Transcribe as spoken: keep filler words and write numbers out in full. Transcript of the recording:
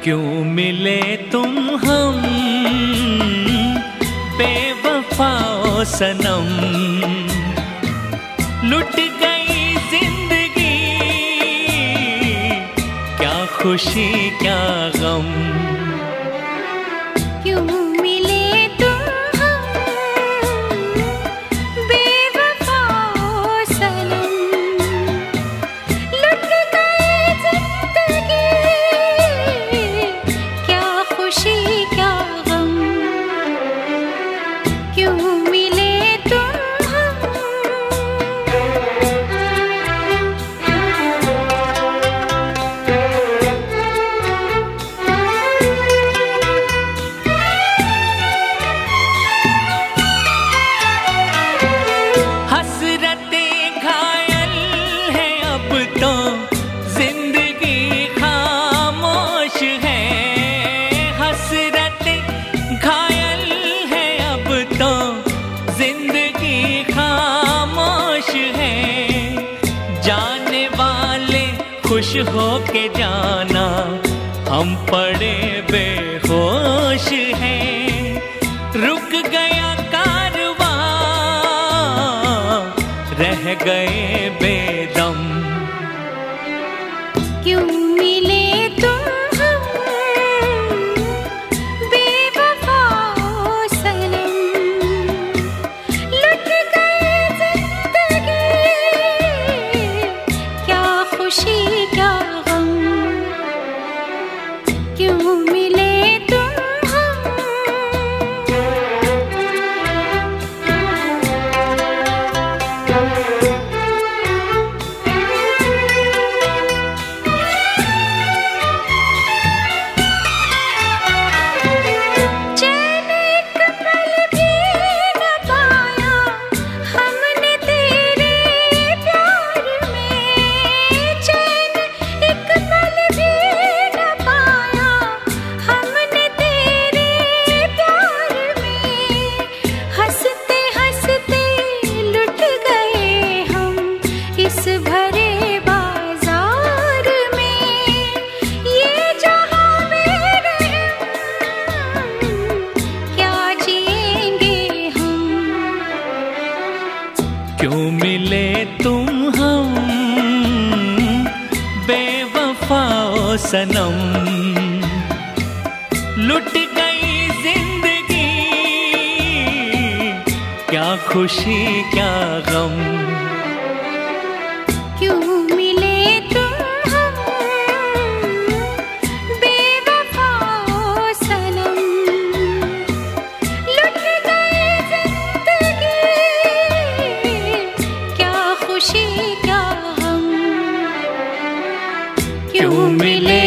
क्यों मिले तुम हम बेवफाओ सनम, लुट गई जिंदगी क्या खुशी क्या गम। क्यों मिले तुम हम बेवफाओ सनम, लुट गई जिंदगी क्या खुशी क्या गम। क्यों मिले तुम हम। हसरतें घायल है अब तो जिंदगी खामोश है, हसरतें घायल है अब तो जिंदगी खामोश है। जाने वाले खुश हो के जाना, हम पड़े बेहोश हैं। रुक गया कारवां, रह गए बेदम। क्यों मिले तुम हम बेवफाओ सनम, लुट गई जिंदगी क्या खुशी क्या गम। क्यों मिले तुम हम। चैन एक पल भी न पाया हमने तेरे प्यार में, चैन एक पल भी न पाया हमने तेरे प्यार में। हंसते हंसते लुट गए हम इस भरे बाजार में। ये जहां में रहम क्या जिएंगे हम। क्यों मिले तुम हम बेवफाओ सनम, लुट गई जिंदगी क्या खुशी क्या गम। क्यों मिले तुम हम बेवफाओ सनम, लुट गई जिंदगी क्या खुशी क्या गम। क्यों मिले